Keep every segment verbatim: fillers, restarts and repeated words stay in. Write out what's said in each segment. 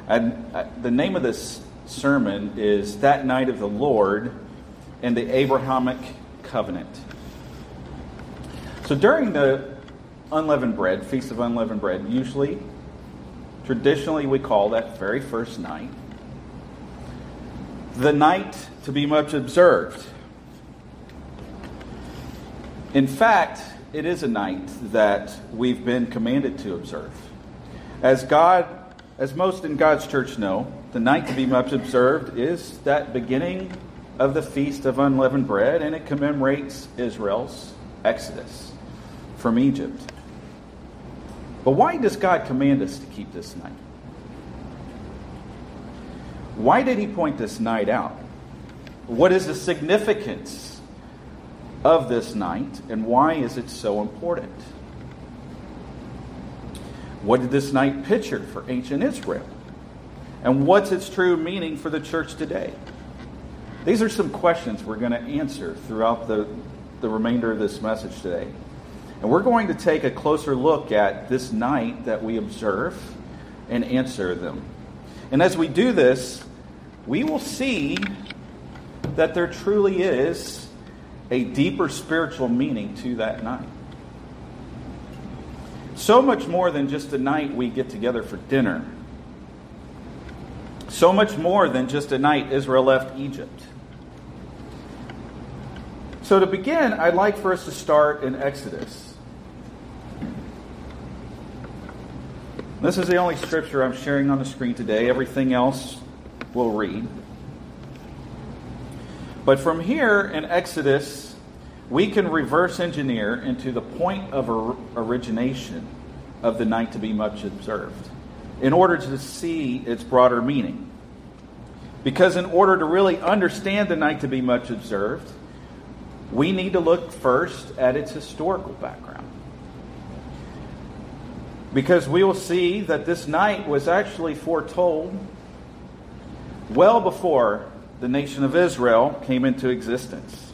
And uh, the name of this sermon is That Night of the Lord and the Abrahamic Covenant. So during the unleavened bread, Feast of Unleavened Bread, usually, traditionally we call that very first night the night to be much observed. In fact, it is a night that we've been commanded to observe. As God, as most in God's church know, the night to be much observed is that beginning of the Feast of Unleavened Bread, and it commemorates Israel's exodus from Egypt. But why does God command us to keep this night? Why did he point this night out? What is the significance of this night, and why is it so important? What did this night picture for ancient Israel? And what's its true meaning for the church today? These are some questions we're going to answer throughout the, the remainder of this message today. And we're going to take a closer look at this night that we observe and answer them. And as we do this, we will see that there truly is a deeper spiritual meaning to that night. So much more than just a night we get together for dinner. So much more than just a night Israel left Egypt. So to begin, I'd like for us to start in Exodus. This is the only scripture I'm sharing on the screen today. Everything else we'll read. But from here in Exodus, we can reverse engineer into the point of origination of the night to be much observed in order to see its broader meaning. Because in order to really understand the night to be much observed, we need to look first at its historical background. Because we will see that this night was actually foretold well before the nation of Israel came into existence.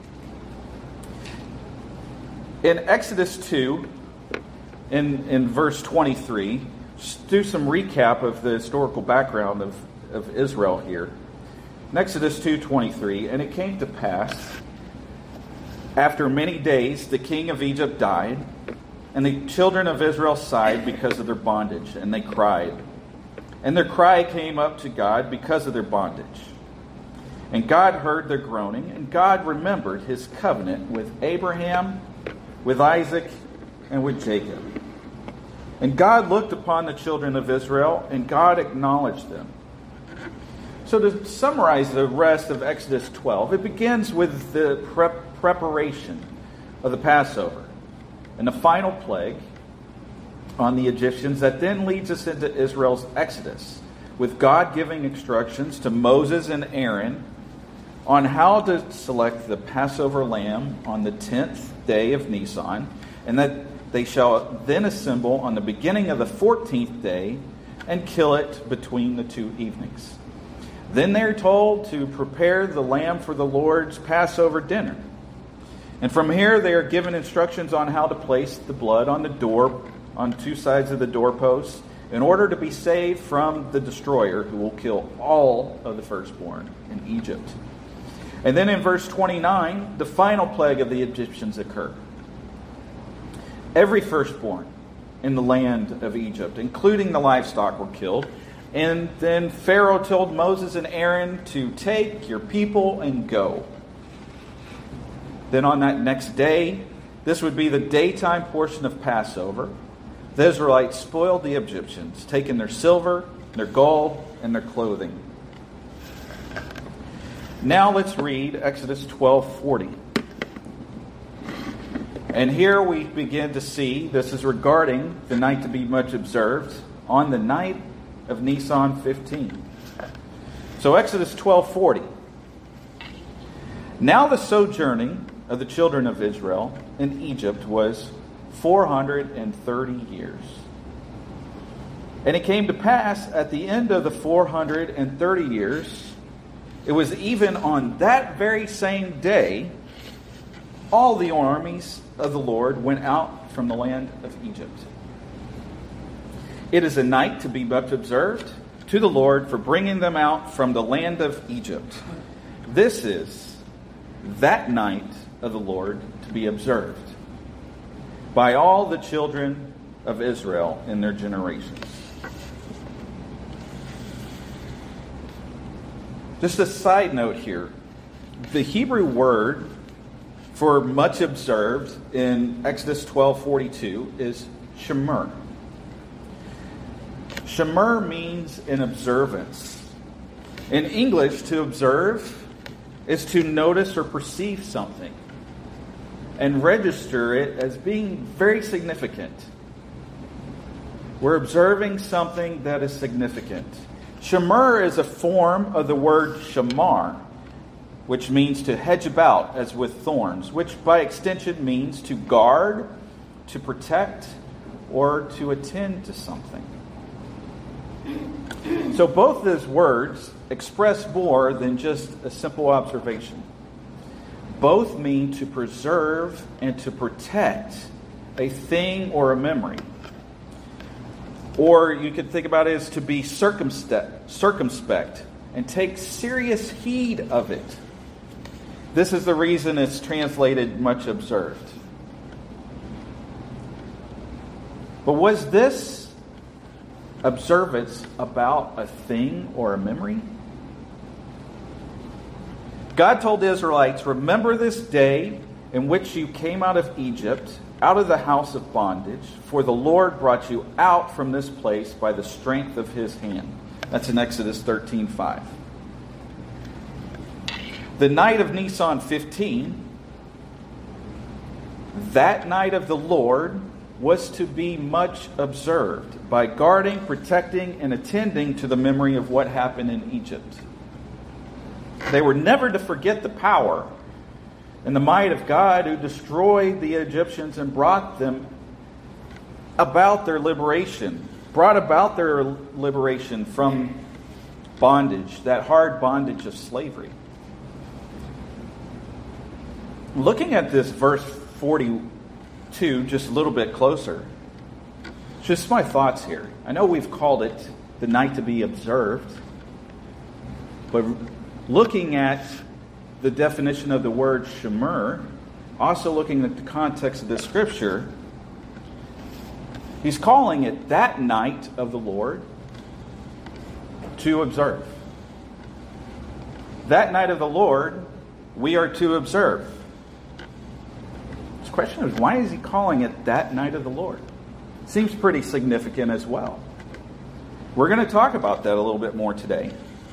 In Exodus two, in, in verse twenty-three, just do some recap of the historical background of, of Israel here. In Exodus two twenty-three, and it came to pass, after many days, the king of Egypt died, and the children of Israel sighed because of their bondage, and they cried. And their cry came up to God because of their bondage. And God heard their groaning, and God remembered his covenant with Abraham, with Isaac, and with Jacob. And God looked upon the children of Israel, and God acknowledged them. So to summarize the rest of Exodus twelve, it begins with the prep, preparation of the Passover and the final plague on the Egyptians that then leads us into Israel's exodus, with God giving instructions to Moses and Aaron on how to select the Passover lamb on the tenth day of Nisan, and that they shall then assemble on the beginning of the fourteenth day and kill it between the two evenings. Then they're told to prepare the lamb for the Lord's Passover dinner. And from here they are given instructions on how to place the blood on the door, on two sides of the doorposts, in order to be saved from the destroyer who will kill all of the firstborn in Egypt. And then in verse twenty-nine, the final plague of the Egyptians occurred. Every firstborn in the land of Egypt, including the livestock, were killed. And then Pharaoh told Moses and Aaron to take your people and go. Then on that next day, this would be the daytime portion of Passover, the Israelites spoiled the Egyptians, taking their silver, their gold, and their clothing. Now let's read Exodus twelve forty. And here we begin to see, this is regarding the night to be much observed, on the night of Nisan fifteen. So Exodus twelve forty. Now the sojourning of the children of Israel in Egypt was four hundred thirty years. And it came to pass at the end of the four hundred thirty years, it was even on that very same day, all the armies of the Lord went out from the land of Egypt. It is a night to be much observed, to the Lord for bringing them out from the land of Egypt. This is that night of the Lord to be observed by all the children of Israel in their generations. Just a side note here. The Hebrew word for much observed in Exodus twelve forty-two is shemer. Shemer means an observance. In English, to observe is to notice or perceive something and register it as being very significant. We're observing something that is significant. Shemer is a form of the word shamar, which means to hedge about as with thorns, which by extension means to guard, to protect, or to attend to something. So both those words express more than just a simple observation. Both mean to preserve and to protect a thing or a memory. Or you could think about it as to be circumspect, circumspect and take serious heed of it. This is the reason it's translated much observed. But was this observance about a thing or a memory? God told the Israelites, remember this day in which you came out of Egypt, out of the house of bondage, for the Lord brought you out from this place by the strength of his hand. That's in Exodus thirteen five. The night of Nisan fifteen, that night of the Lord was to be much observed by guarding, protecting, and attending to the memory of what happened in Egypt. They were never to forget the power and the might of God who destroyed the Egyptians and brought them about their liberation, brought about their liberation from bondage, that hard bondage of slavery. Looking at this verse forty-two just a little bit closer, just my thoughts here. I know we've called it the night to be observed, but looking at the definition of the word shemer, also looking at the context of this scripture, he's calling it that night of the Lord to observe. That night of the Lord we are to observe. The question is, why is he calling it that night of the Lord? Seems pretty significant as well. We're going to talk about that a little bit more today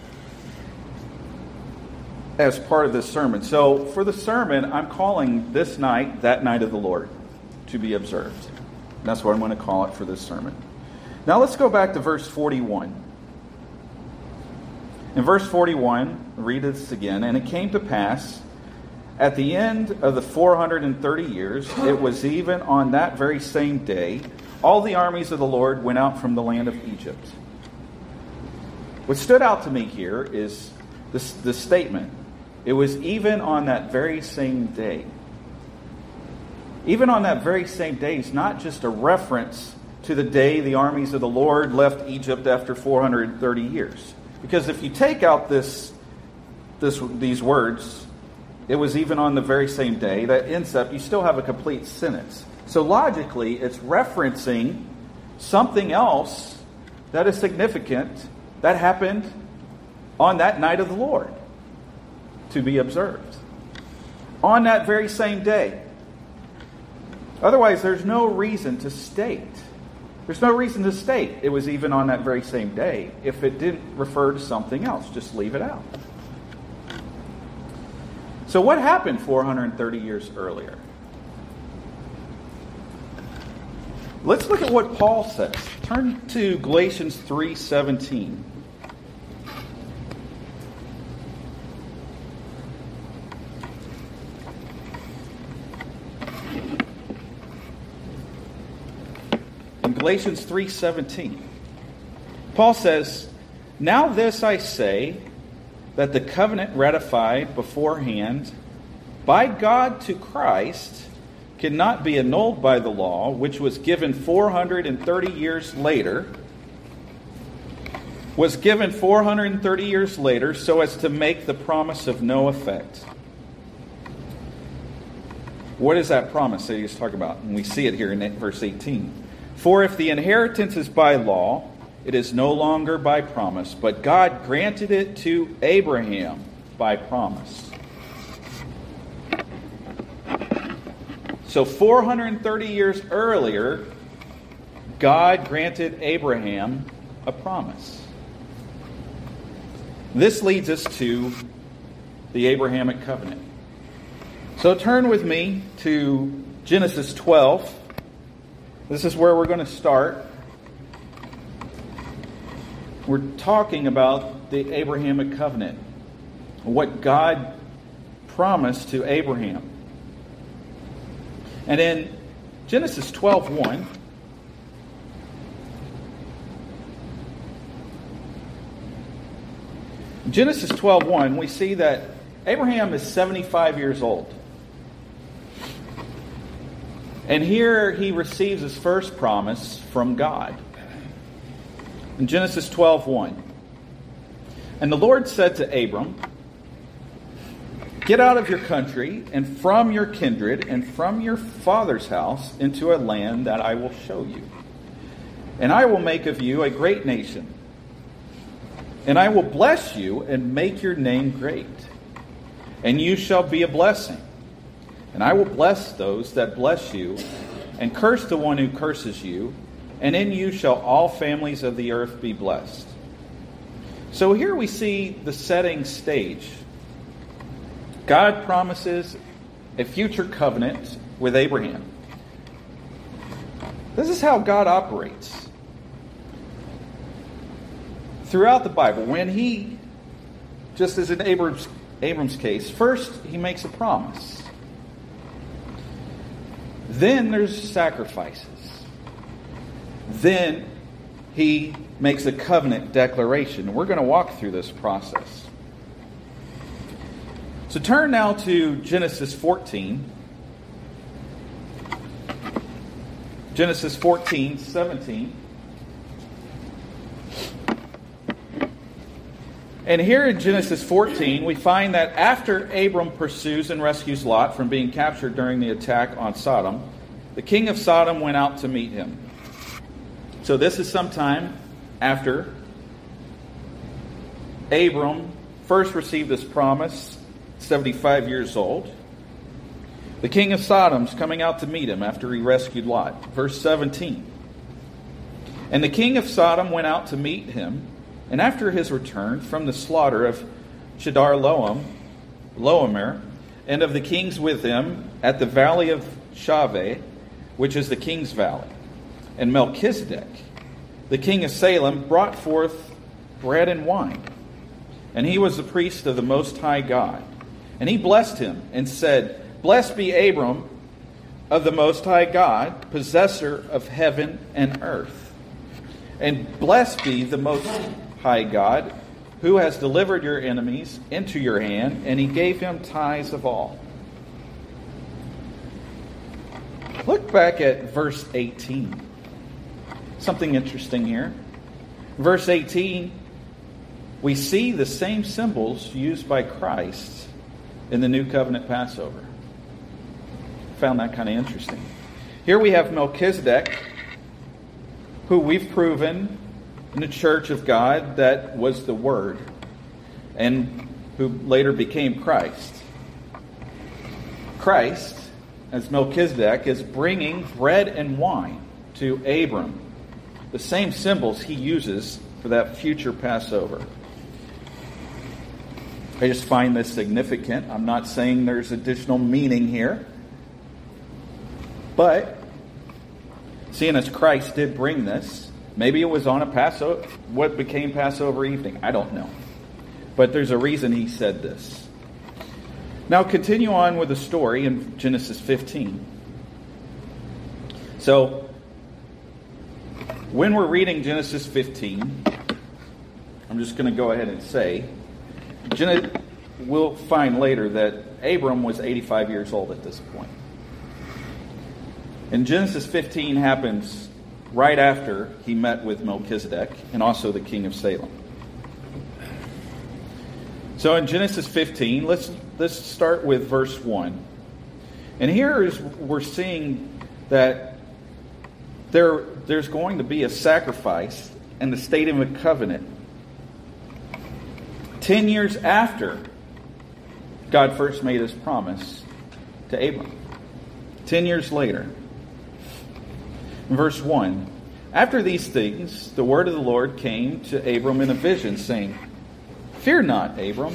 as part of this sermon. So for the sermon, I'm calling this night, that night of the Lord, to be observed. That's what I'm going to call it for this sermon. Now let's go back to verse forty-one. In verse forty-one, read this again. And it came to pass, at the end of the four hundred thirty years, it was even on that very same day, all the armies of the Lord went out from the land of Egypt. What stood out to me here is this, this statement. It was even on that very same day. Even on that very same day is not just a reference to the day the armies of the Lord left Egypt after four hundred thirty years. Because if you take out this, this these words, it was even on the very same day, that ends up, you still have a complete sentence. So logically, it's referencing something else that is significant that happened on that night of the Lord to be observed. On that very same day. Otherwise, there's no reason to state. There's no reason to state it was even on that very same day if it didn't refer to something else. Just leave it out. So what happened four hundred thirty years earlier? Let's look at what Paul says. Turn to Galatians three seventeen. In Galatians three seventeen, Paul says, "Now this I say, that the covenant ratified beforehand by God to Christ cannot be annulled by the law, which was given four hundred thirty years later, was given four hundred thirty years later so as to make the promise of no effect. What is that promise that he's talking about? And we see it here in verse eighteen. For if the inheritance is by law, it is no longer by promise, but God granted it to Abraham by promise. So four hundred thirty years earlier, God granted Abraham a promise. This leads us to the Abrahamic covenant. So turn with me to Genesis twelve. This is where we're going to start. We're talking about the Abrahamic covenant, what God promised to Abraham. And in Genesis twelve one, Genesis twelve one, we see that Abraham is seventy-five years old. And here he receives his first promise from God. In Genesis twelve one, and the Lord said to Abram, get out of your country and from your kindred and from your father's house into a land that I will show you. And I will make of you a great nation. And I will bless you and make your name great. And you shall be a blessing. And I will bless those that bless you, and curse the one who curses you. And in you shall all families of the earth be blessed. So here we see the setting stage. God promises a future covenant with Abraham. This is how God operates. Throughout the Bible, when he, just as in Abram's, Abram's case, first he makes a promise. Then there's sacrifices. Then he makes a covenant declaration. We're going to walk through this process. So turn now to Genesis fourteen. Genesis fourteen, seventeen. And here in Genesis fourteen, we find that after Abram pursues and rescues Lot from being captured during the attack on Sodom, the king of Sodom went out to meet him. So this is sometime after Abram first received this promise, seventy-five years old. The king of Sodom's coming out to meet him after he rescued Lot. Verse seventeen. And the king of Sodom went out to meet him, and after his return from the slaughter of Chedorlaomer, Loamer, and of the kings with him at the valley of Shaveh, which is the king's valley, and Melchizedek, the king of Salem, brought forth bread and wine. And he was the priest of the Most High God. And he blessed him and said, Blessed be Abram of the Most High God, possessor of heaven and earth. And blessed be the Most High God, who has delivered your enemies into your hand, and he gave him tithes of all. Look back at verse eighteen. Something interesting here. Verse eighteen, we see the same symbols used by Christ in the New Covenant Passover. Found that kind of interesting. Here we have Melchizedek, who we've proven in the church of God that was the Word, and who later became Christ. Christ, as Melchizedek, is bringing bread and wine to Abram. The same symbols he uses for that future Passover. I just find this significant. I'm not saying there's additional meaning here. But, seeing as Christ did bring this, maybe it was on a Passover, what became Passover evening. I don't know. But there's a reason he said this. Now continue on with the story in Genesis fifteen. So, when we're reading Genesis fifteen, I'm just going to go ahead and say, we'll find later that Abram was eighty-five years old at this point. And Genesis fifteen happens right after he met with Melchizedek and also the king of Salem. So in Genesis fifteen, let's let's start with verse one. And here is we're seeing that there there's going to be a sacrifice and the stating of a covenant ten years after God first made his promise to Abram. Ten years later. In verse one, after these things, the word of the Lord came to Abram in a vision, saying, "Fear not, Abram.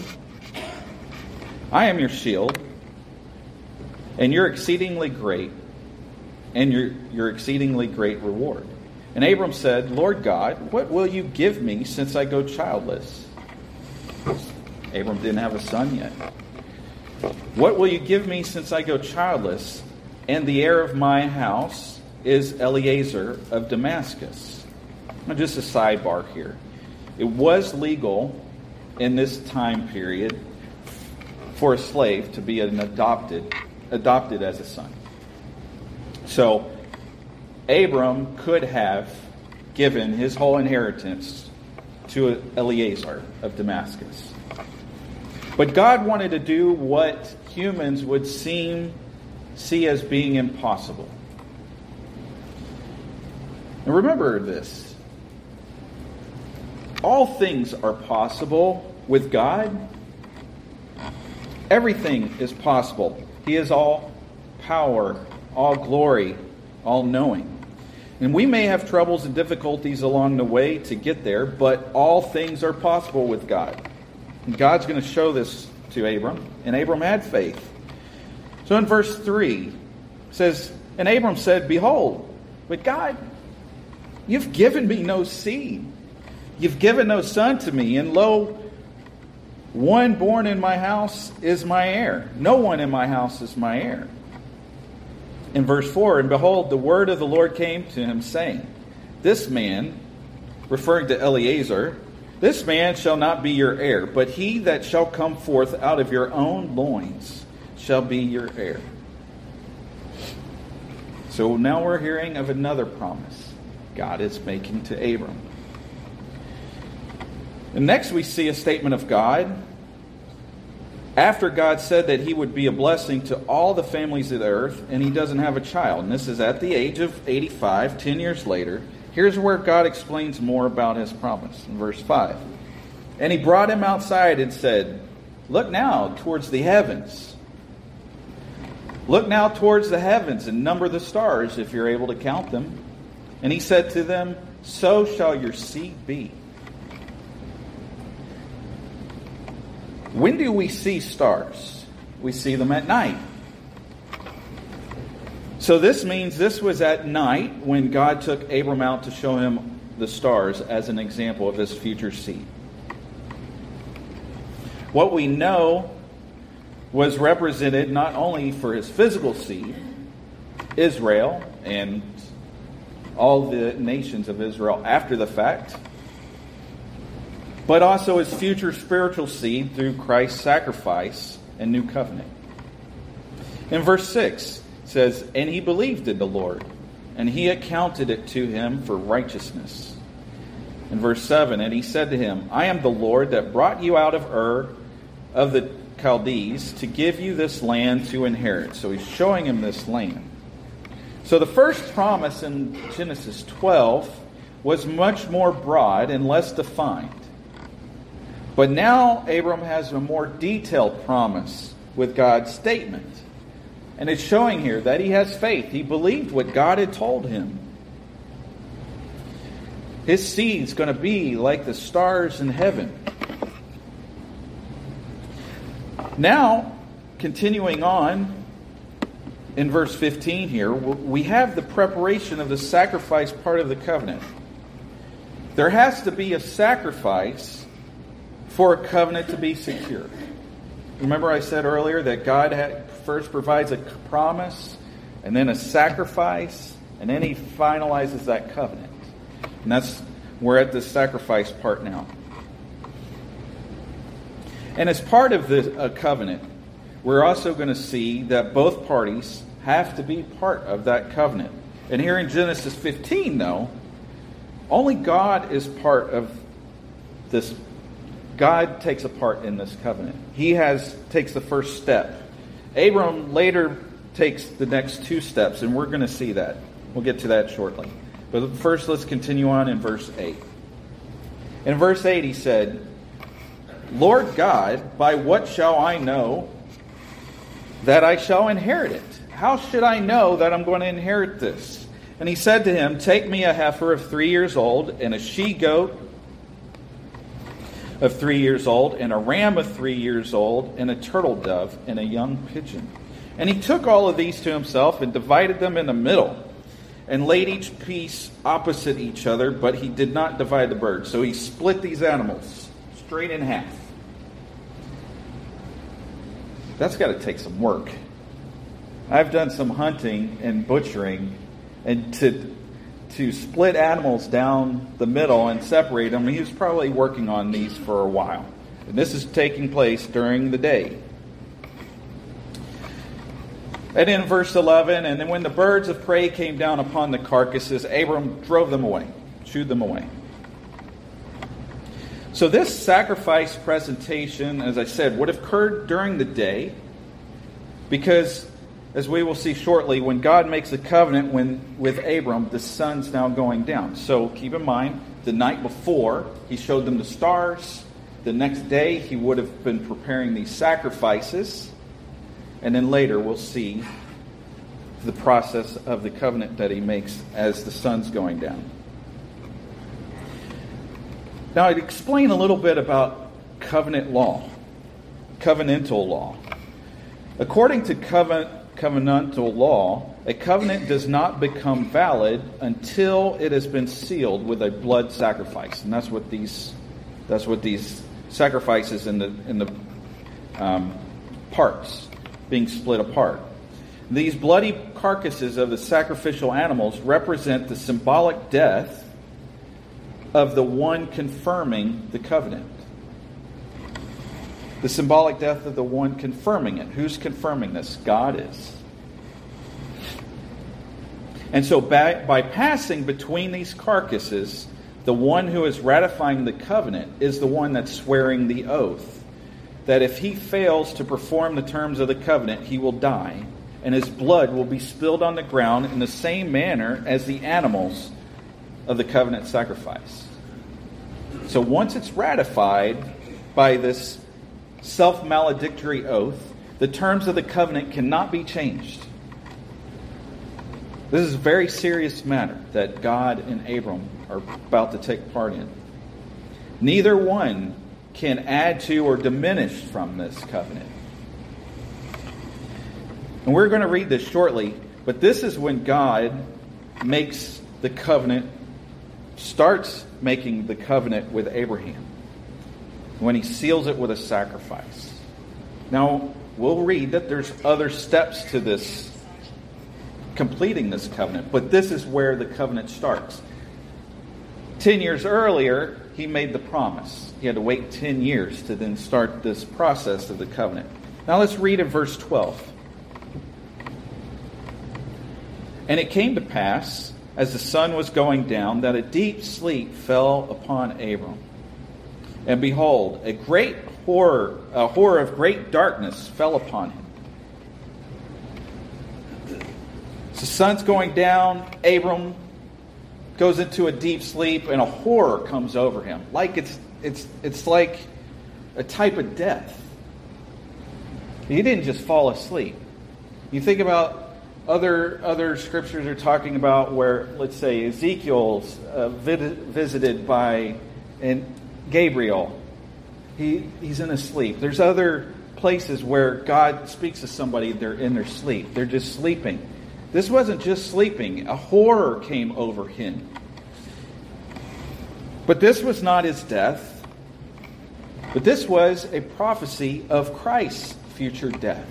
I am your shield, and your exceedingly great, and your, your exceedingly great reward." And Abram said, "Lord God, what will you give me since I go childless?" Abram didn't have a son yet. "What will you give me since I go childless? And the heir of my house is Eliezer of Damascus." Now, just a sidebar here. It was legal in this time period for a slave to be an adopted, adopted as a son. So, Abram could have given his whole inheritance to Eliezer of Damascus. But God wanted to do what humans would seem see as being impossible. And remember this. All things are possible with God. Everything is possible. He is all power, all glory, all knowing. And we may have troubles and difficulties along the way to get there, but all things are possible with God. And God's going to show this to Abram, and Abram had faith. So in verse three, it says, "And Abram said, Behold, but God, you've given me no seed. You've given no son to me, and lo, one born in my house is my heir. No one in my house is my heir." In verse four, "And behold, the word of the Lord came to him, saying, This man," referring to Eliezer, "this man shall not be your heir, but he that shall come forth out of your own loins shall be your heir." So now we're hearing of another promise God is making to Abram. And next we see a statement of God. After God said that he would be a blessing to all the families of the earth, and he doesn't have a child. And this is at the age of eighty-five, ten years later. Here's where God explains more about his promise in verse five. "And he brought him outside and said, Look now towards the heavens. Look now towards the heavens and number the stars if you're able to count them. And he said to them, So shall your seed be." When do we see stars? We see them at night. So this means this was at night when God took Abram out to show him the stars as an example of his future seed. What we know was represented not only for his physical seed, Israel, and all the nations of Israel after the fact, but also his future spiritual seed through Christ's sacrifice and new covenant. In verse six, it says, "And he believed in the Lord, and he accounted it to him for righteousness." In verse seven, "And he said to him, I am the Lord that brought you out of Ur of the Chaldees to give you this land to inherit." So he's showing him this land. So the first promise in Genesis twelve was much more broad and less defined. But now Abram has a more detailed promise with God's statement. And it's showing here that he has faith. He believed what God had told him. His seed's going to be like the stars in heaven. Now, continuing on in verse fifteen here, we have the preparation of the sacrifice part of the covenant. There has to be a sacrifice for a covenant to be secure. Remember I said earlier that God had, first provides a promise, and then a sacrifice, and then he finalizes that covenant. And that's, we're at the sacrifice part now. And as part of the uh, covenant, we're also going to see that both parties have to be part of that covenant. And here in Genesis fifteen, though, only God is part of this God takes a part in this covenant. He has takes the first step. Abram later takes the next two steps, and we're going to see that. We'll get to that shortly. But first, let's continue on in verse eight. In verse eight, he said, Lord God, by what shall I know that I shall inherit it? How should I know that I'm going to inherit this? And he said to him, take me a heifer of three years old, and a she-goat of three years old, and a ram of three years old, and a turtle dove, and a young pigeon. And he took all of these to himself, and divided them in the middle, and laid each piece opposite each other, but he did not divide the birds. So he split these animals straight in half. That's got to take some work. I've done some hunting and butchering, and to to split animals down the middle and separate them, he was probably working on these for a while. And this is taking place during the day. And in verse eleven, and then when the birds of prey came down upon the carcasses, Abram drove them away, shooed them away. So this sacrifice presentation, as I said, would have occurred during the day, because, as we will see shortly, when God makes a covenant when, with Abram, the sun's now going down. So keep in mind, the night before, he showed them the stars. The next day, he would have been preparing these sacrifices. And then later, we'll see the process of the covenant that he makes as the sun's going down. Now, I'd explain a little bit about covenant law, covenantal law. According to covenant, covenantal law, a covenant does not become valid until it has been sealed with a blood sacrifice, and that's what these that's what these sacrifices in the in the um, parts being split apart. These bloody carcasses of the sacrificial animals represent the symbolic death of the one confirming the covenant. The symbolic death of the one confirming it. Who's confirming this? God is. And so by, by passing between these carcasses, the one who is ratifying the covenant is the one that's swearing the oath that if he fails to perform the terms of the covenant, he will die, and his blood will be spilled on the ground in the same manner as the animals of the covenant sacrifice. So once it's ratified by this self-maledictory oath, the terms of the covenant cannot be changed. This is a very serious matter that God and Abram are about to take part in. Neither one can add to or diminish from this covenant. And we're going to read this shortly, but this is when God makes the covenant, starts making the covenant with Abraham, when he seals it with a sacrifice. Now, we'll read that there's other steps to this, completing this covenant, but this is where the covenant starts. Ten years earlier, he made the promise. He had to wait ten years to then start this process of the covenant. Now let's read in verse twelve. And it came to pass, as the sun was going down, that a deep sleep fell upon Abram. And behold, a great horror, a horror of great darkness fell upon him. So the sun's going down, Abram goes into a deep sleep, and a horror comes over him. Like it's it's it's like a type of death. He didn't just fall asleep. You think about Other other scriptures are talking about where, let's say, Ezekiel's uh, vid- visited by and Gabriel. He he's in a sleep. There's other places where God speaks to somebody, they're in their sleep. They're just sleeping. This wasn't just sleeping. A horror came over him. But this was not his death. But this was a prophecy of Christ's future death.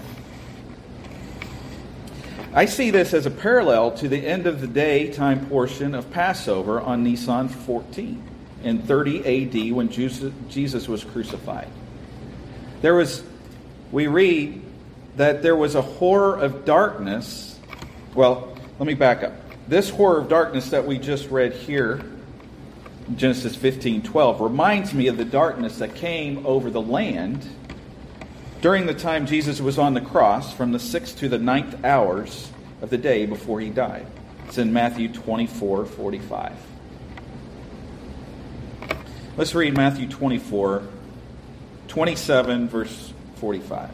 I see this as a parallel to the end of the day time portion of Passover on Nisan fourteen in thirty A D when Jesus was crucified. There was, we read that there was a horror of darkness. Well, let me back up. This horror of darkness that we just read here Genesis fifteen twelve, reminds me of the darkness that came over the land during the time Jesus was on the cross from the sixth to the ninth hours of the day before he died. It's in Matthew twenty-four forty-five. Let's read Matthew twenty-four, twenty-seven, verse forty-five.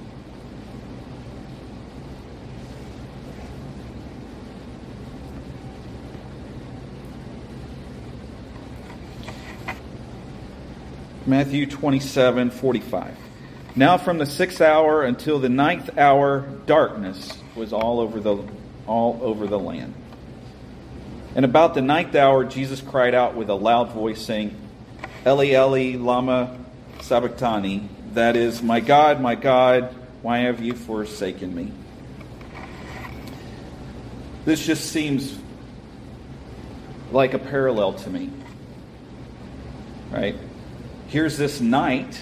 Matthew twenty-seven forty-five. Now from the sixth hour until the ninth hour, darkness was all over the all over the land. And about the ninth hour, Jesus cried out with a loud voice, saying, Eli, Eli, lama sabachthani, that is, my God, my God, why have you forsaken me? This just seems like a parallel to me. Right? Here's this night.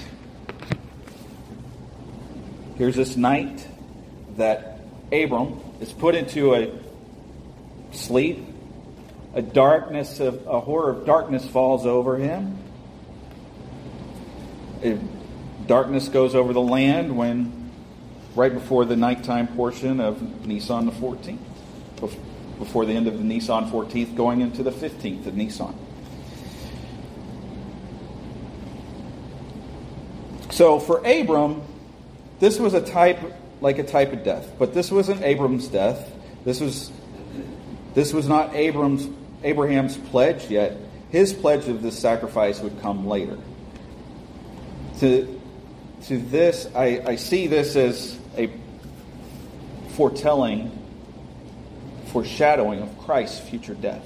Here's this night that Abram is put into a sleep. A darkness of a horror of darkness falls over him. It, darkness goes over the land when right before the nighttime portion of Nisan the fourteenth. Before the end of the Nisan fourteenth, going into the fifteenth of Nisan. So for Abram, this was a type, like a type of death. But this wasn't Abram's death. This was, this was not Abram's, Abraham's pledge yet. His pledge of this sacrifice would come later. To, to this, I, I see this as a foretelling, foreshadowing of Christ's future death.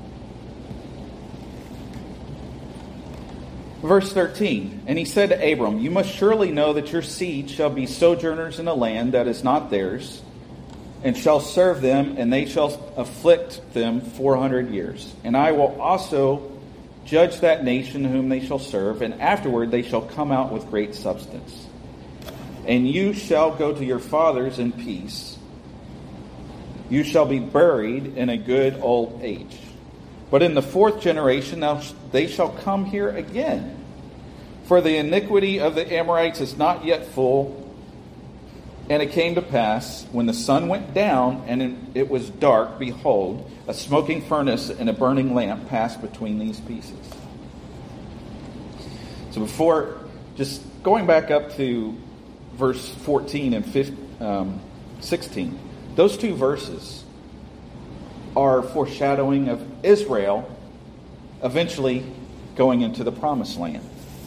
Verse thirteen, and he said to Abram, you must surely know that your seed shall be sojourners in a land that is not theirs, and shall serve them, and they shall afflict them four hundred years. And I will also judge that nation whom they shall serve, and afterward they shall come out with great substance. And you shall go to your fathers in peace. You shall be buried in a good old age. But in the fourth generation now they shall come here again. For the iniquity of the Amorites is not yet full. And it came to pass, when the sun went down and it was dark, behold, a smoking furnace and a burning lamp passed between these pieces. So before, just going back up to verse fourteen and fifteen, um, sixteen, those two verses are foreshadowing of Israel eventually going into the promised land.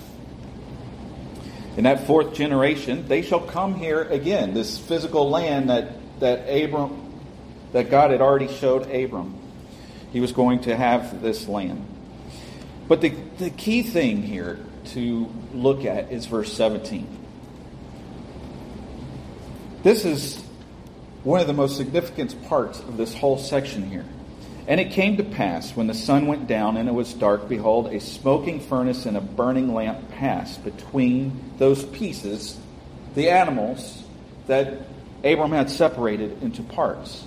In that fourth generation, they shall come here again. This physical land that, that Abram, that God had already showed Abram. He was going to have this land. But the, the key thing here to look at is verse seventeen. This is one of the most significant parts of this whole section here. And it came to pass, when the sun went down and it was dark, behold, a smoking furnace and a burning lamp passed between those pieces, the animals that Abram had separated into parts.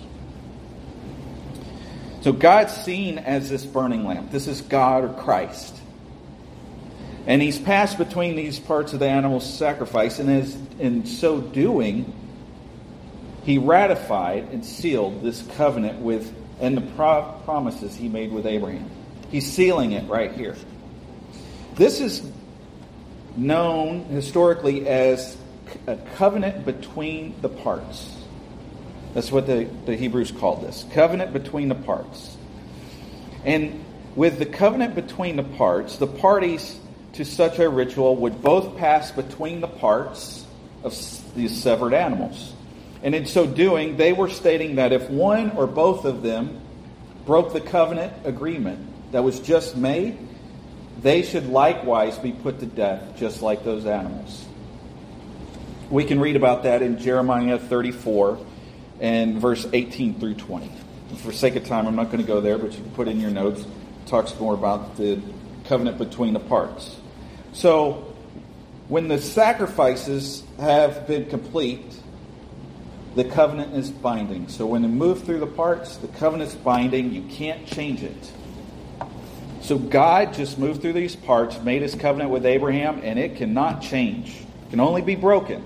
So God's seen as this burning lamp. This is God or Christ. And he's passed between these parts of the animal's sacrifice, and as in so doing, he ratified and sealed this covenant with and the pro- promises he made with Abraham. He's sealing it right here. This is known historically as a covenant between the parts. That's what the, the Hebrews called this. Covenant between the parts. And with the covenant between the parts, the parties to such a ritual would both pass between the parts of these severed animals. And in so doing, they were stating that if one or both of them broke the covenant agreement that was just made, they should likewise be put to death, just like those animals. We can read about that in Jeremiah thirty-four and verse eighteen through twenty. For sake of time, I'm not going to go there, but you can put in your notes. It talks more about the covenant between the parts. So, when the sacrifices have been complete, the covenant is binding. So when they move through the parts, the covenant's binding. You can't change it. So God just moved through these parts, made his covenant with Abraham, and it cannot change. It can only be broken.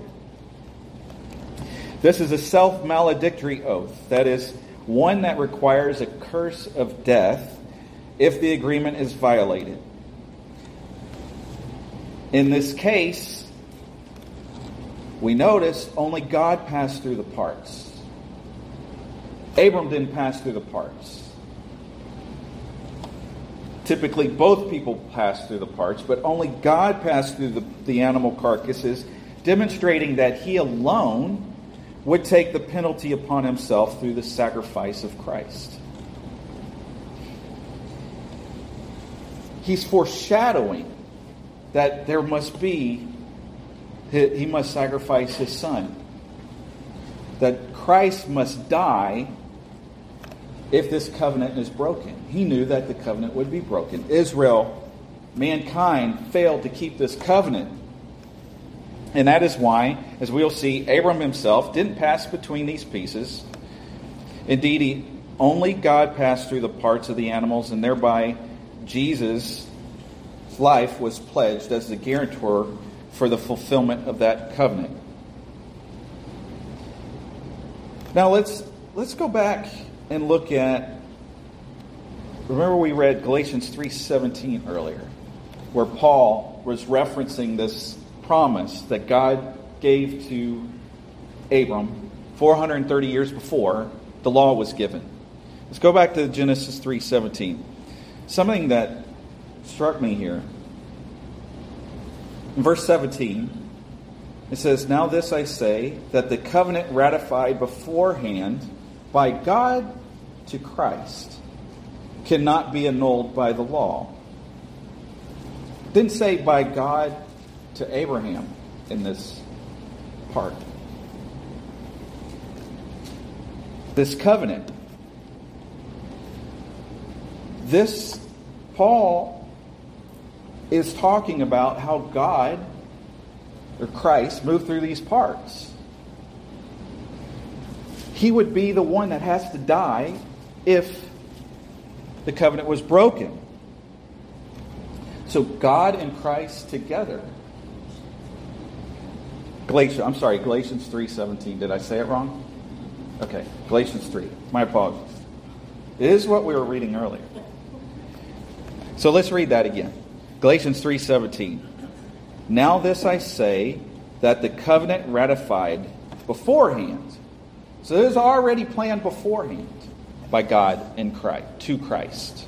This is a self-maledictory oath. That is, one that requires a curse of death if the agreement is violated. In this case, we notice only God passed through the parts. Abram didn't pass through the parts. Typically, both people passed through the parts, but only God passed through the, the animal carcasses, demonstrating that he alone would take the penalty upon himself through the sacrifice of Christ. He's foreshadowing that there must be, he must sacrifice his son. That Christ must die if this covenant is broken. He knew that the covenant would be broken. Israel, mankind, failed to keep this covenant. And that is why, as we'll see, Abram himself didn't pass between these pieces. Indeed, he, only God passed through the parts of the animals, and thereby Jesus' life was pledged as the guarantor for the fulfillment of that covenant. Now let's let's go back and look at, remember we read Galatians three seventeen earlier, where Paul was referencing this promise that God gave to Abram four hundred thirty years before the law was given. Let's go back to Genesis three seventeen. Something that struck me here. In verse seventeen, it says, "Now this I say, that the covenant ratified beforehand by God to Christ cannot be annulled by the law." It didn't say by God to Abraham in this part. This covenant. This, Paul is talking about how God, or Christ, moved through these parts. He would be the one that has to die if the covenant was broken. So God and Christ together. Galatians, I'm sorry, Galatians three seventeen. Did I say it wrong? Okay, Galatians three. My apologies. It is what we were reading earlier. So let's read that again. Galatians three seventeen. "Now this I say, that the covenant ratified beforehand." So it was already planned beforehand by God in Christ, to Christ.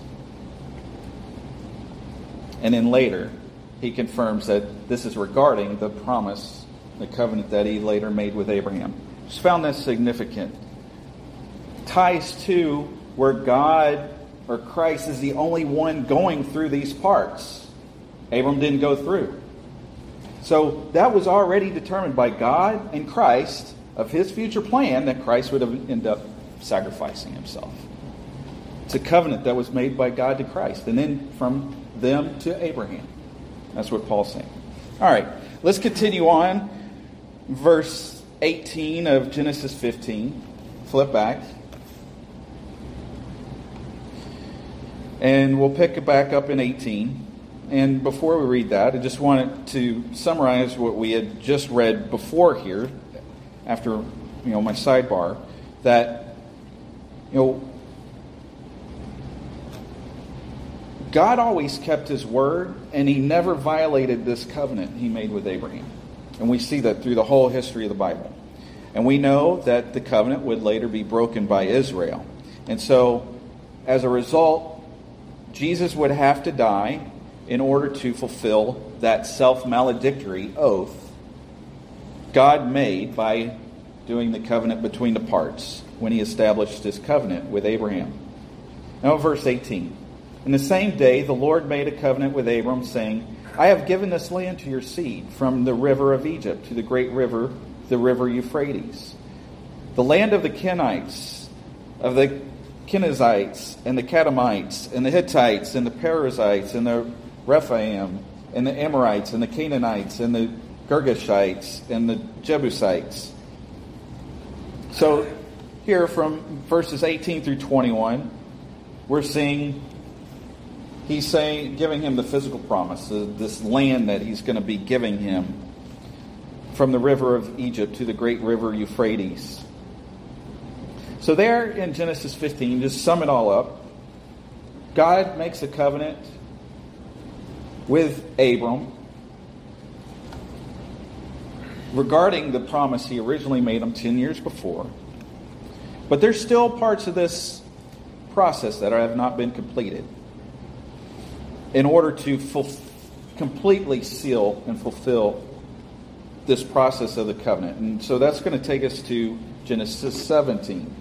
And then later, he confirms that this is regarding the promise, the covenant that he later made with Abraham. Just found this significant. Ties to where God or Christ is the only one going through these parts. Abram didn't go through. So that was already determined by God and Christ of his future plan that Christ would have end up sacrificing himself. It's a covenant that was made by God to Christ, and then from them to Abraham. That's what Paul's saying. All right, let's continue on. Verse eighteen of Genesis fifteen. Flip back. And we'll pick it back up in eighteen. And before we read that, I just wanted to summarize what we had just read before here, after, you know, my sidebar, that, you know, God always kept his word, and he never violated this covenant he made with Abraham. And we see that through the whole history of the Bible. And we know that the covenant would later be broken by Israel. And so, as a result, Jesus would have to die in order to fulfill that self-maledictory oath God made by doing the covenant between the parts when he established his covenant with Abraham. Now verse eighteen. "In the same day the Lord made a covenant with Abram, saying, I have given this land to your seed, from the river of Egypt to the great river, the river Euphrates. The land of the Kenites, of the Kenizzites, and the Kadamites, and the Hittites, and the Perizzites, and the Rephaim, and the Amorites, and the Canaanites, and the Girgashites, and the Jebusites." So here from verses eighteen through twenty-one, we're seeing he's saying, giving him the physical promise, this land that he's going to be giving him from the river of Egypt to the great river Euphrates. So there in Genesis fifteen, just sum it all up, God makes a covenant with Abram regarding the promise he originally made him ten years before. But there's still parts of this process that have not been completed in order to fulf- completely seal and fulfill this process of the covenant. And so that's going to take us to Genesis seventeen.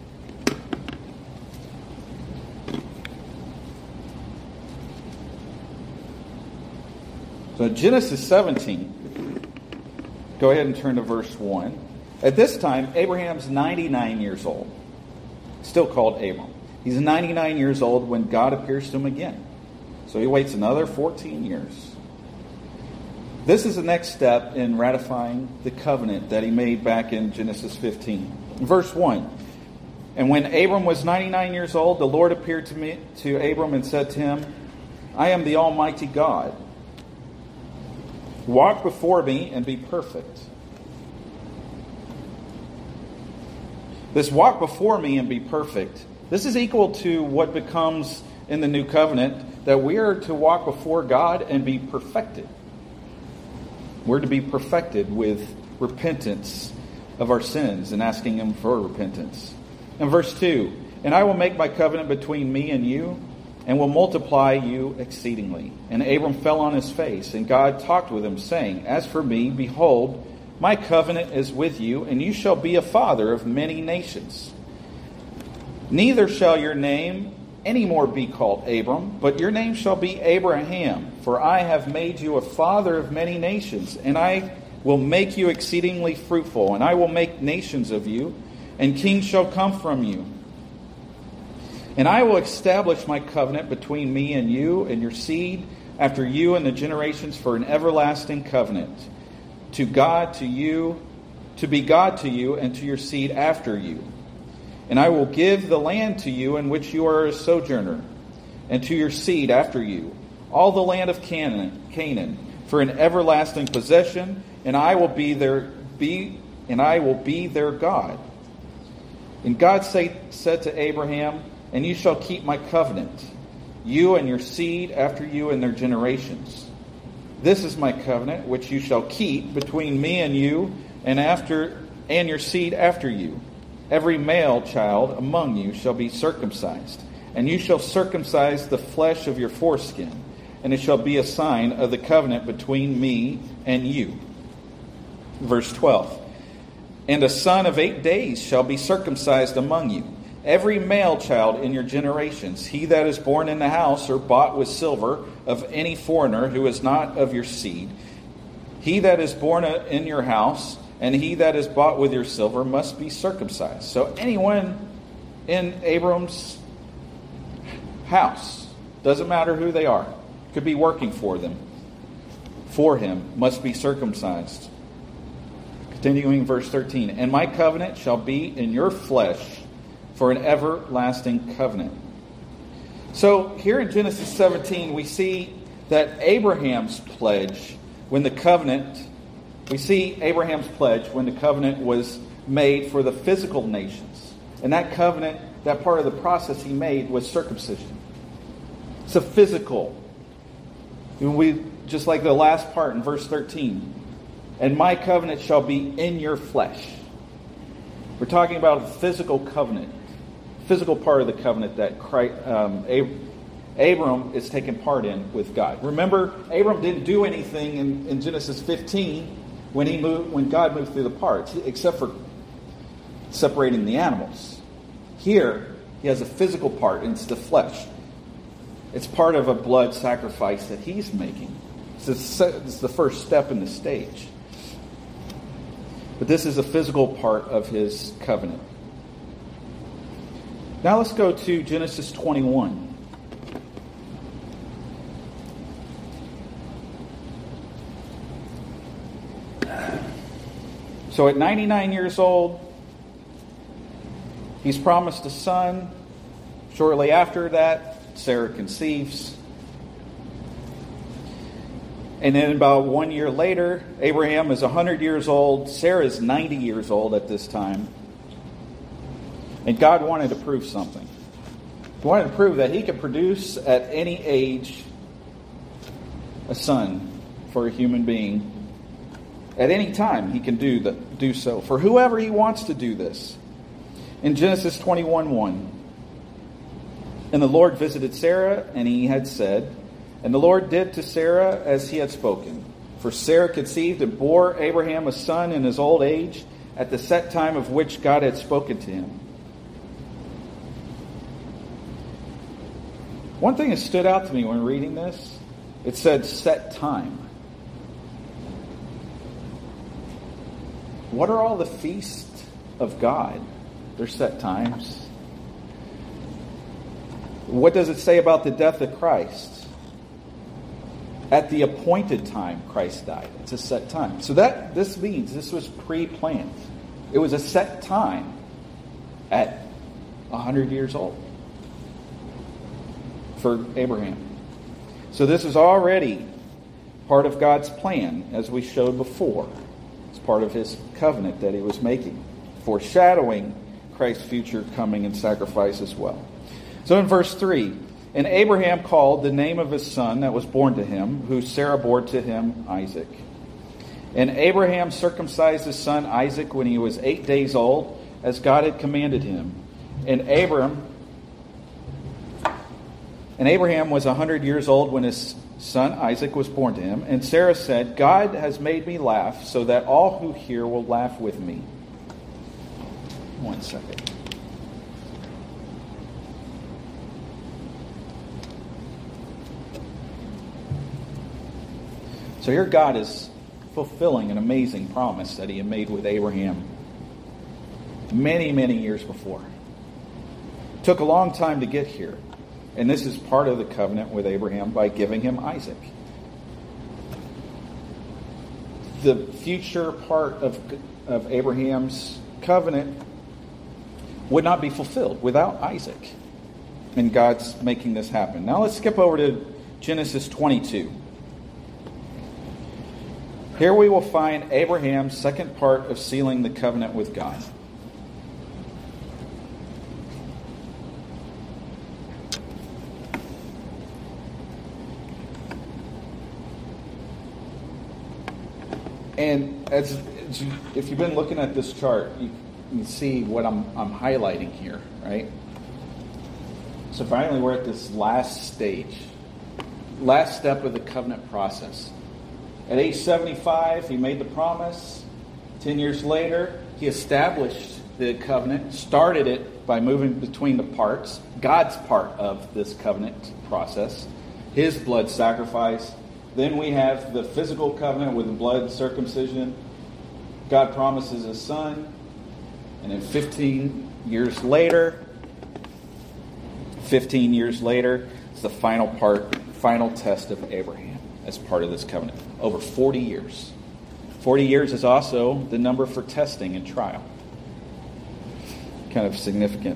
So Genesis seventeen, go ahead and turn to verse one. At this time, Abraham's ninety-nine years old, still called Abram. He's ninety-nine years old when God appears to him again. So he waits another fourteen years. This is the next step in ratifying the covenant that he made back in Genesis fifteen. Verse one, and when Abram was ninety-nine years old, the Lord appeared to me to Abram and said to him, I am the Almighty God. Walk before me and be perfect. This walk before me and be perfect, this is equal to what becomes in the new covenant, that we are to walk before God and be perfected. We're to be perfected with repentance of our sins and asking Him for repentance. And verse two, and I will make my covenant between me and you, and will multiply you exceedingly. And Abram fell on his face, and God talked with him, saying, As for me, behold, my covenant is with you, and you shall be a father of many nations. Neither shall your name any more be called Abram, but your name shall be Abraham, for I have made you a father of many nations, and I will make you exceedingly fruitful, and I will make nations of you, and kings shall come from you. And I will establish my covenant between me and you and your seed after you and the generations for an everlasting covenant, to God, to you, to be God to you and to your seed after you. And I will give the land to you in which you are a sojourner, and to your seed after you, all the land of Canaan, Canaan, for an everlasting possession, and I will be their be and I will be their God. And God say, said to Abraham, And you shall keep my covenant, you and your seed after you and their generations. This is my covenant which you shall keep between me and you, and after and your seed after you. Every male child among you shall be circumcised, and you shall circumcise the flesh of your foreskin, and it shall be a sign of the covenant between me and you. Verse twelve. And a son of eight days shall be circumcised among you, every male child in your generations, he that is born in the house or bought with silver of any foreigner who is not of your seed. He that is born in your house and he that is bought with your silver must be circumcised. So anyone in Abram's house, doesn't matter who they are, could be working for them, for him, must be circumcised. Continuing verse thirteen, and my covenant shall be in your flesh for an everlasting covenant. So here in Genesis seventeen, we see that Abraham's pledge, when the covenant, we see Abraham's pledge when the covenant was made for the physical nations. And that covenant, that part of the process he made was circumcision. It's a physical. We, just like the last part in verse thirteen, and my covenant shall be in your flesh. We're talking about a physical covenant, physical part of the covenant that Christ, um, Ab- Abram is taking part in with God. Remember, Abram didn't do anything in, in Genesis fifteen when he moved, when God moved through the parts, except for separating the animals. Here, he has a physical part, and it's the flesh. It's part of a blood sacrifice that he's making. It's the first step in the stage. But this is a physical part of his covenant. Now let's go to Genesis twenty-one. So at ninety-nine years old, he's promised a son. Shortly after that, Sarah conceives. And then about one year later, Abraham is one hundred years old. Sarah is ninety years old at this time. And God wanted to prove something. He wanted to prove that he could produce at any age a son for a human being. At any time he can do, the, do so. For whoever he wants to do this. In Genesis twenty-one one. And the Lord visited Sarah, and he had said, and the Lord did to Sarah as he had spoken. For Sarah conceived and bore Abraham a son in his old age, at the set time of which God had spoken to him. One thing that stood out to me when reading this, it said set time. What are all the feasts of God? They're set times. What does it say about the death of Christ? At the appointed time, Christ died. It's a set time. So that this means this was pre-planned. It was a set time at one hundred years old for Abraham. So this is already part of God's plan, as we showed before. It's part of his covenant that he was making, foreshadowing Christ's future coming and sacrifice as well. So in verse three, and Abraham called the name of his son that was born to him, who Sarah bore to him, Isaac. And Abraham circumcised his son Isaac when he was eight days old, as God had commanded him. And Abram, and Abraham was a hundred years old when his son Isaac was born to him. And Sarah said, God has made me laugh, so that all who hear will laugh with me. One second. So here God is fulfilling an amazing promise that he had made with Abraham many, many years before. It took a long time to get here. And this is part of the covenant with Abraham by giving him Isaac. The future part of, of Abraham's covenant would not be fulfilled without Isaac. And God's making this happen. Now let's skip over to Genesis twenty-two. Here we will find Abraham's second part of sealing the covenant with God. And as, as you, if you've been looking at this chart, you can see what I'm, I'm highlighting here, right? So finally we're at this last stage, last step of the covenant process. At age seventy-five, he made the promise. Ten years later, he established the covenant, started it by moving between the parts, God's part of this covenant process, his blood sacrifice. Then we have the physical covenant with the blood circumcision. God promises a son. And then fifteen years later, fifteen years later, it's the final part, final test of Abraham as part of this covenant. Over forty years. forty years is also the number for testing and trial. Kind of significant.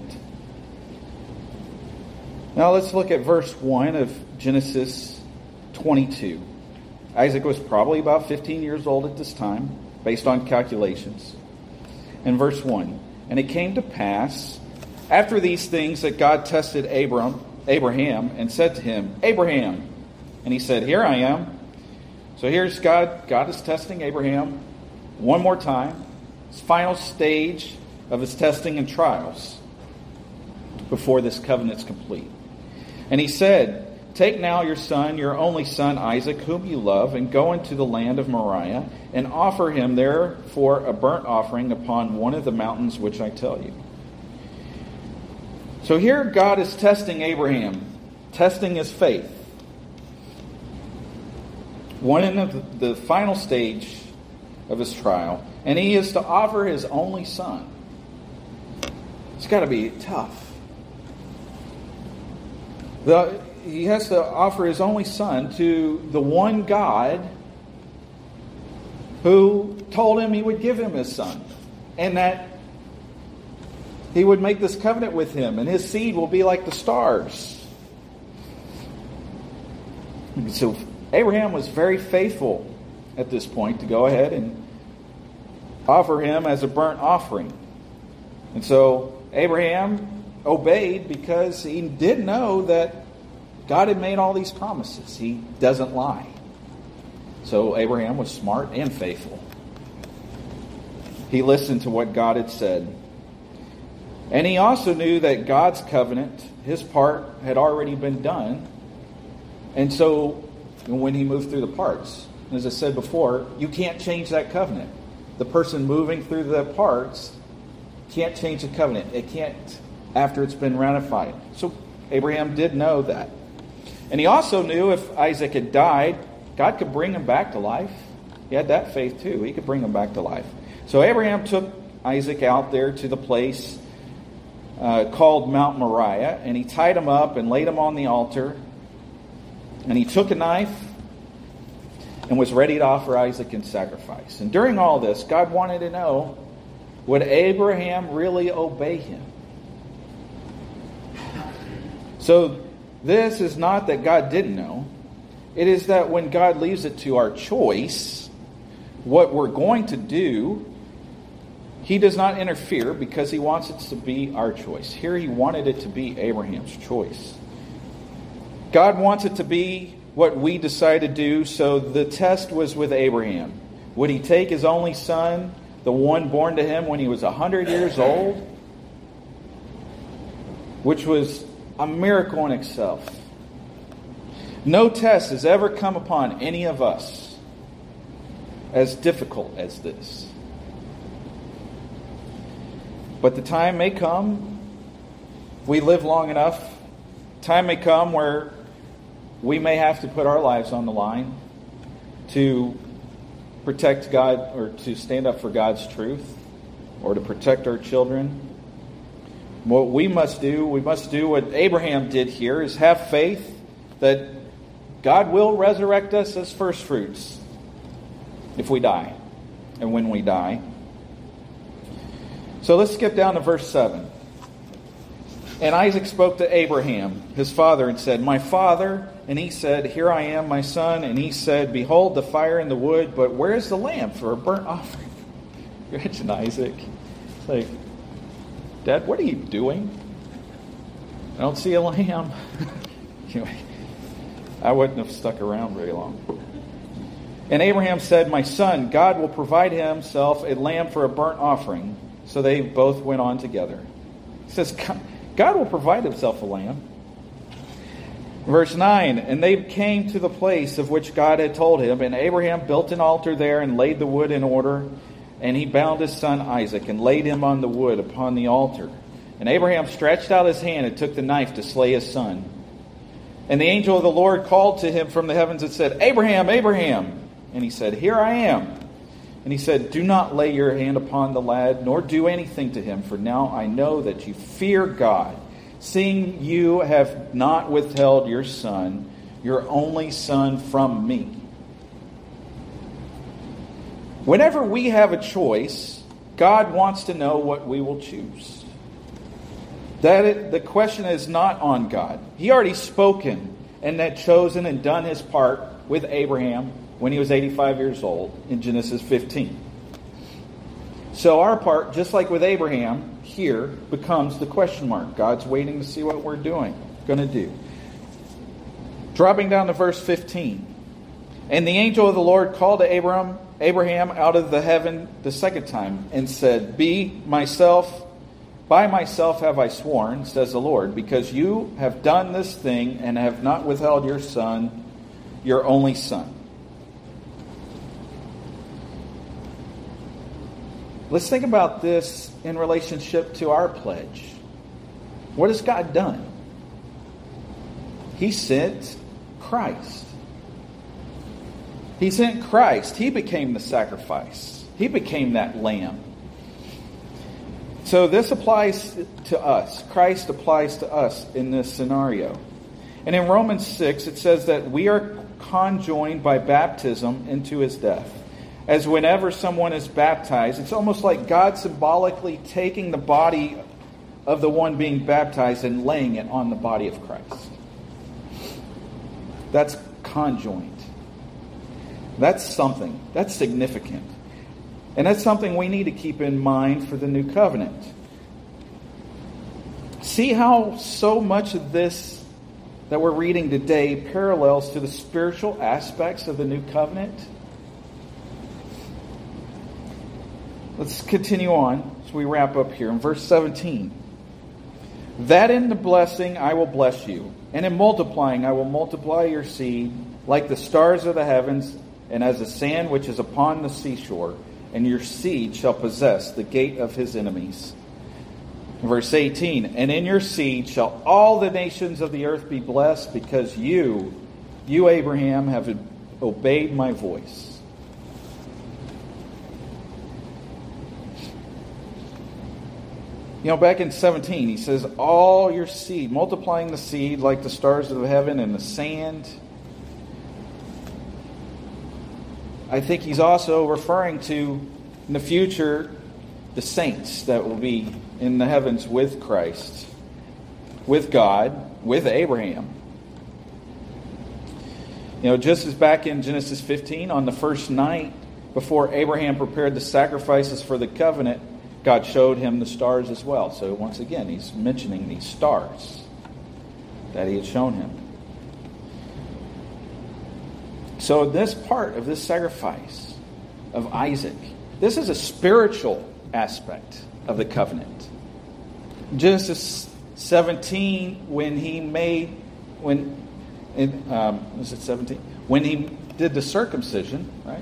Now let's look at verse one of Genesis twenty-two. Isaac was probably about fifteen years old at this time, based on calculations. In verse one, and it came to pass, after these things, that God tested Abram, Abraham and said to him, Abraham. And he said, here I am. So here's God. God is testing Abraham one more time. His final stage of his testing and trials before this covenant's complete. And he said, take now your son, your only son Isaac, whom you love, and go into the land of Moriah, and offer him there for a burnt offering upon one of the mountains which I tell you. So here God is testing Abraham, testing his faith. One in the, the final stage of his trial, and he is to offer his only son. It's got to be tough. The, he has to offer his only son to the one God who told him he would give him his son, and that he would make this covenant with him, and his seed will be like the stars. So Abraham was very faithful at this point to go ahead and offer him as a burnt offering. And so Abraham obeyed because he did know that God had made all these promises. He doesn't lie. So Abraham was smart and faithful. He listened to what God had said. And he also knew that God's covenant, his part, had already been done. And so when he moved through the parts, as I said before, you can't change that covenant. The person moving through the parts can't change the covenant. It can't after it's been ratified. So Abraham did know that. And he also knew if Isaac had died, God could bring him back to life. He had that faith too. He could bring him back to life. So Abraham took Isaac out there to the place uh, called Mount Moriah, and he tied him up and laid him on the altar. And he took a knife and was ready to offer Isaac in sacrifice. And during all this, God wanted to know, would Abraham really obey him? So this is not that God didn't know. It is that when God leaves it to our choice, what we're going to do, he does not interfere because he wants it to be our choice. Here he wanted it to be Abraham's choice. God wants it to be what we decide to do, so the test was with Abraham. Would he take his only son, the one born to him when he was one hundred years old? Which was a miracle in itself. No test has ever come upon any of us as difficult as this. But the time may come, if we live long enough, time may come where we may have to put our lives on the line to protect God, or to stand up for God's truth, or to protect our children. What we must do, we must do what Abraham did here, is have faith that God will resurrect us as first fruits if we die and when we die. So let's skip down to verse seven. And Isaac spoke to Abraham, his father, and said, "My father." And he said, "Here I am, my son." And he said, "Behold the fire and the wood, but where is the lamb for a burnt offering?" Imagine Isaac. It's like, "Dad, what are you doing? I don't see a lamb." Anyway, I wouldn't have stuck around very long. And Abraham said, "My son, God will provide himself a lamb for a burnt offering." So they both went on together. He says, God will provide himself a lamb. Verse nine, and they came to the place of which God had told him, and Abraham built an altar there and laid the wood in order, and he bound his son Isaac and laid him on the wood upon the altar. And Abraham stretched out his hand and took the knife to slay his son. And the angel of the Lord called to him from the heavens and said, "Abraham, Abraham." And he said, "Here I am." And he said, "Do not lay your hand upon the lad, nor do anything to him, for now I know that you fear God, seeing you have not withheld your son, your only son, from me." Whenever we have a choice, God wants to know what we will choose. That it, the question is not on God. He already spoken and had chosen and done his part with Abraham when he was eighty-five years old in Genesis fifteen. So our part, just like with Abraham, here becomes the question mark. God's waiting to see what we're doing, going to do. Dropping down to verse fifteen. And the angel of the Lord called to Abraham, Abraham out of the heaven the second time and said, "Be myself, by myself have I sworn, says the Lord, because you have done this thing and have not withheld your son, your only son." Let's think about this in relationship to our pledge. What has God done? He sent Christ. He sent Christ. He became the sacrifice. He became that lamb. So this applies to us. Christ applies to us in this scenario. And in Romans six, it says that we are conjoined by baptism into his death. As whenever someone is baptized, it's almost like God symbolically taking the body of the one being baptized and laying it on the body of Christ. That's conjoined. That's something. That's significant. And that's something we need to keep in mind for the new covenant. See how so much of this that we're reading today parallels to the spiritual aspects of the new covenant? Let's continue on as we wrap up here in verse seventeen. That in the blessing I will bless you, and in multiplying I will multiply your seed like the stars of the heavens, and as the sand which is upon the seashore, and your seed shall possess the gate of his enemies. Verse eighteen, and in your seed shall all the nations of the earth be blessed, because you, you Abraham, have obeyed my voice. You know, back in seventeen, he says, all your seed, multiplying the seed like the stars of heaven and the sand. I think he's also referring to, in the future, the saints that will be in the heavens with Christ, with God, with Abraham. You know, just as back in Genesis fifteen, on the first night before Abraham prepared the sacrifices for the covenant, God showed him the stars as well. So once again, he's mentioning these stars that he had shown him. So this part of this sacrifice of Isaac, this is a spiritual aspect of the covenant. Genesis seventeen, when he made, when, in, um, was it seventeen? When he did the circumcision, right?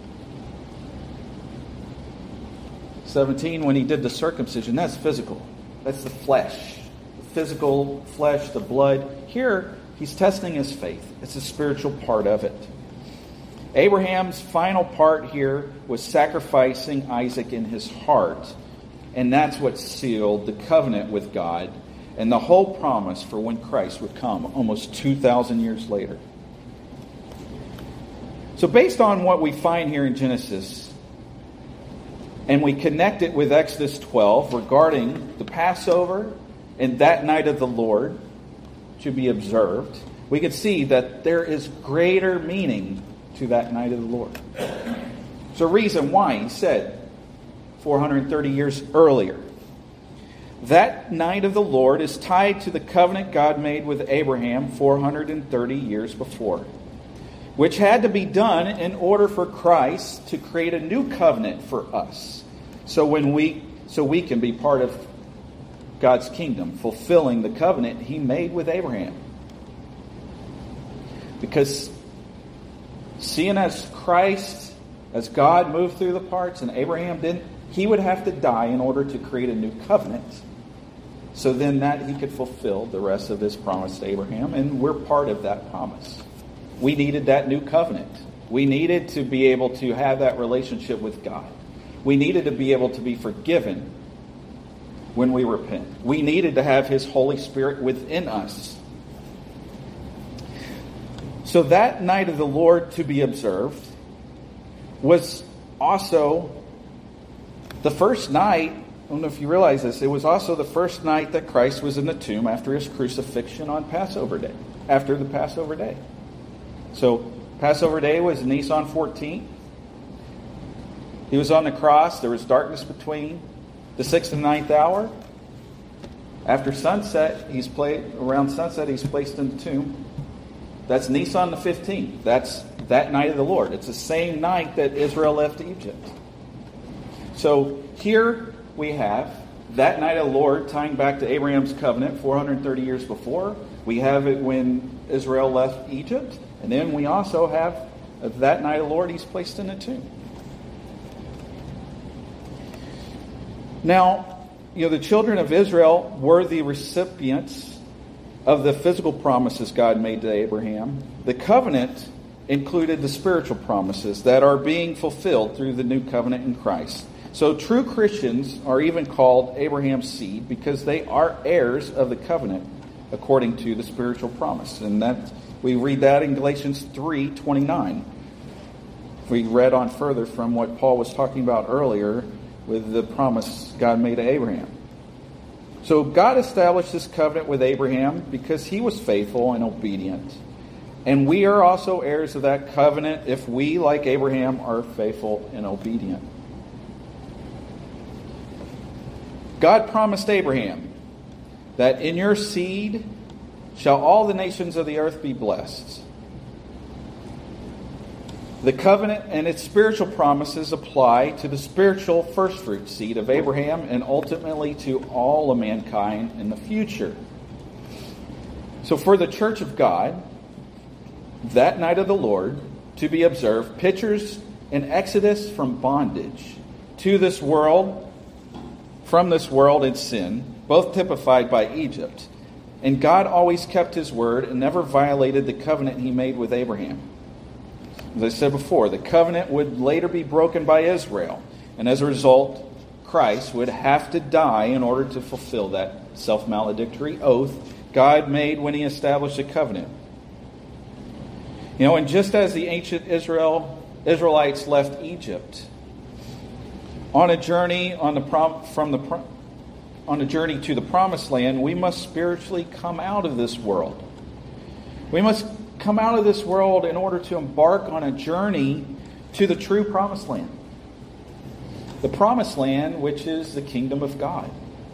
seventeen, when he did the circumcision, that's physical. That's the flesh. The physical flesh, the blood. Here, he's testing his faith. It's a spiritual part of it. Abraham's final part here was sacrificing Isaac in his heart. And that's what sealed the covenant with God and the whole promise for when Christ would come almost two thousand years later. So based on what we find here in Genesis, and we connect it with Exodus twelve regarding the Passover and that night of the Lord to be observed, we can see that there is greater meaning to that night of the Lord. There's a reason why he said four hundred thirty years earlier. That night of the Lord is tied to the covenant God made with Abraham four hundred thirty years before, which had to be done in order for Christ to create a new covenant for us. So when we so we can be part of God's kingdom, fulfilling the covenant he made with Abraham. Because seeing as Christ, as God moved through the parts and Abraham didn't, he would have to die in order to create a new covenant. So then that he could fulfill the rest of his promise to Abraham, and we're part of that promise. We needed that new covenant. We needed to be able to have that relationship with God. We needed to be able to be forgiven when we repent. We needed to have his Holy Spirit within us. So that night of the Lord to be observed was also the first night. I don't know if you realize this. It was also the first night that Christ was in the tomb after his crucifixion on Passover Day. After the Passover Day. So Passover Day was Nisan fourteenth. He was on the cross. There was darkness between the sixth and ninth hour. After sunset, he's played around sunset. He's placed in the tomb. That's Nisan the fifteenth. That's that night of the Lord. It's the same night that Israel left Egypt. So here we have that night of the Lord tying back to Abraham's covenant four hundred thirty years before. We have it when Israel left Egypt. And then we also have that night of the Lord he's placed in the tomb. Now, you know, the children of Israel were the recipients of the physical promises God made to Abraham. The covenant included the spiritual promises that are being fulfilled through the new covenant in Christ. So true Christians are even called Abraham's seed because they are heirs of the covenant according to the spiritual promise. And that we read that in Galatians three twenty-nine. We read on further from what Paul was talking about earlier with the promise God made to Abraham. So God established this covenant with Abraham because he was faithful and obedient. And we are also heirs of that covenant if we, like Abraham, are faithful and obedient. God promised Abraham that in your seed shall all the nations of the earth be blessed. The covenant and its spiritual promises apply to the spiritual firstfruit seed of Abraham and ultimately to all of mankind in the future. So for the church of God, that night of the Lord to be observed pictures an exodus from bondage to this world, from this world in sin, both typified by Egypt. And God always kept his word and never violated the covenant he made with Abraham. As I said before, the covenant would later be broken by Israel. And as a result, Christ would have to die in order to fulfill that self-maledictory oath God made when he established the covenant. You know, and just as the ancient Israel Israelites left Egypt on a journey on the prom, from the on a journey to the promised land, we must spiritually come out of this world. We must come out of this world in order to embark on a journey to the true promised land. The promised land, which is the kingdom of God.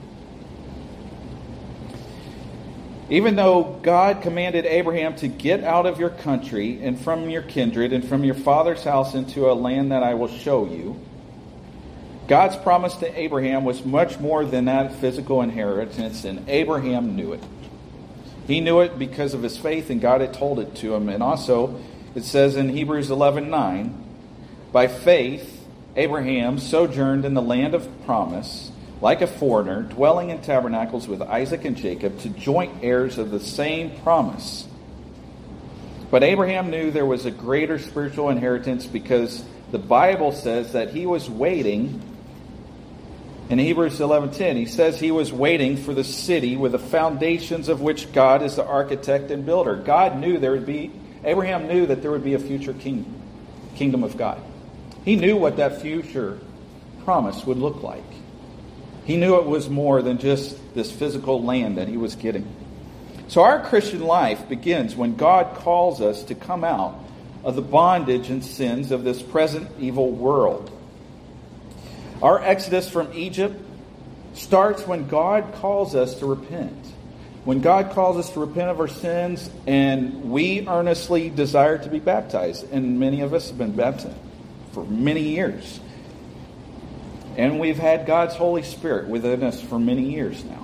Even though God commanded Abraham to get out of your country and from your kindred and from your father's house into a land that I will show you, God's promise to Abraham was much more than that physical inheritance, and Abraham knew it. He knew it because of his faith, and God had told it to him. And also, it says in Hebrews eleven nine, by faith, Abraham sojourned in the land of promise, like a foreigner, dwelling in tabernacles with Isaac and Jacob, to joint heirs of the same promise. But Abraham knew there was a greater spiritual inheritance because the Bible says that he was waiting. In Hebrews eleven ten, he says he was waiting for the city with the foundations of which God is the architect and builder. God knew there would be, Abraham knew that there would be a future king, kingdom of God. He knew what that future promise would look like. He knew it was more than just this physical land that he was getting. So our Christian life begins when God calls us to come out of the bondage and sins of this present evil world. Our exodus from Egypt starts when God calls us to repent. When God calls us to repent of our sins, and we earnestly desire to be baptized. And many of us have been baptized for many years. And we've had God's Holy Spirit within us for many years now.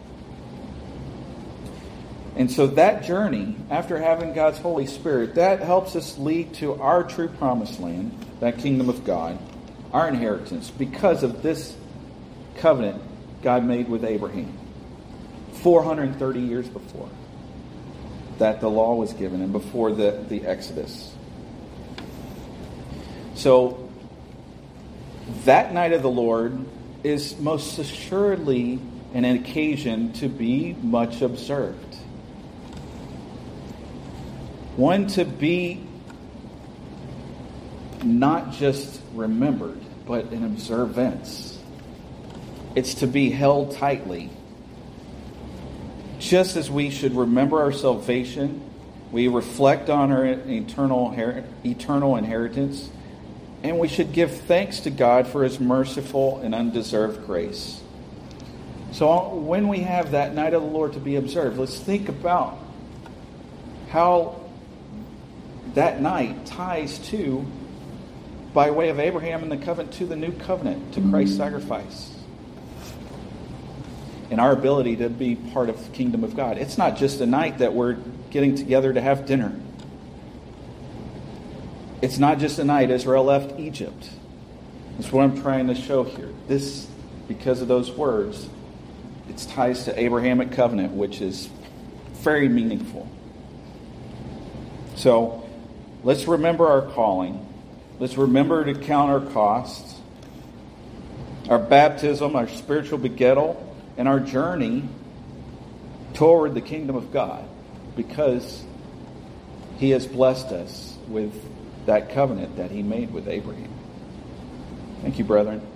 And so that journey, after having God's Holy Spirit, that helps us lead to our true promised land, that kingdom of God, our inheritance, because of this covenant God made with Abraham four hundred thirty years before that the law was given and before the, the Exodus. So that night of the Lord is most assuredly an occasion to be much observed. One to be not just remembered, but an observance. It's to be held tightly. Just as we should remember our salvation, we reflect on our eternal, eternal inheritance, and we should give thanks to God for his merciful and undeserved grace. So when we have that night of the Lord to be observed, let's think about how that night ties to, by way of Abraham and the covenant, to the new covenant, to Christ's sacrifice. And our ability to be part of the kingdom of God. It's not just a night that we're getting together to have dinner. It's not just a night Israel left Egypt. That's what I'm trying to show here. This, because of those words, it ties to Abrahamic covenant, which is very meaningful. So, let's remember our calling. Let's remember to count our costs, our baptism, our spiritual begettal, and our journey toward the kingdom of God, because he has blessed us with that covenant that he made with Abraham. Thank you, brethren.